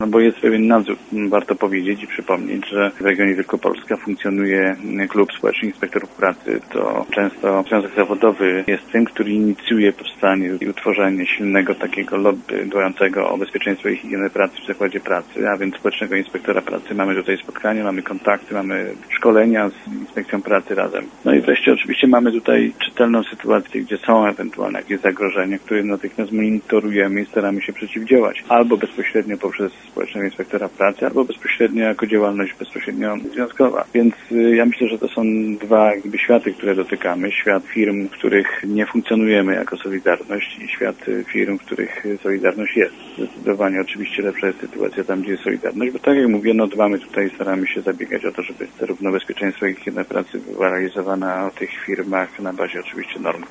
No bo jest pewien nadzór. Warto powiedzieć i przypomnieć, że w regionie Wielkopolska funkcjonuje Klub Społeczny Inspektorów Pracy. To często związek zawodowy jest tym, który inicjuje powstanie i utworzenie silnego takiego lobby dbającego o bezpieczeństwo i higienę pracy w zakładzie pracy, a więc społecznego inspektora pracy. Mamy tutaj spotkania, mamy kontakty, mamy szkolenia z Inspekcją Pracy razem. No i wreszcie oczywiście mamy tutaj czytelną sytuację, gdzie są ewentualne jakieś zagrożenia, które natychmiast monitorujemy i staramy się przeciwdziałać. Albo bezpośrednio poprzez społecznego inspektora pracy, albo bezpośrednio jako działalność bezpośrednio związkowa. Więc ja myślę, że to są dwa światy, które dotykamy. Świat firm, w których nie funkcjonujemy jako Solidarność i świat firm, w których Solidarność jest. Zdecydowanie oczywiście lepsza jest sytuacja tam, gdzie jest Solidarność, bo tak jak mówię, dbamy tutaj, staramy się zabiegać o to, żeby zarówno bezpieczeństwo i higiena pracy była realizowana w tych firmach na bazie oczywiście norm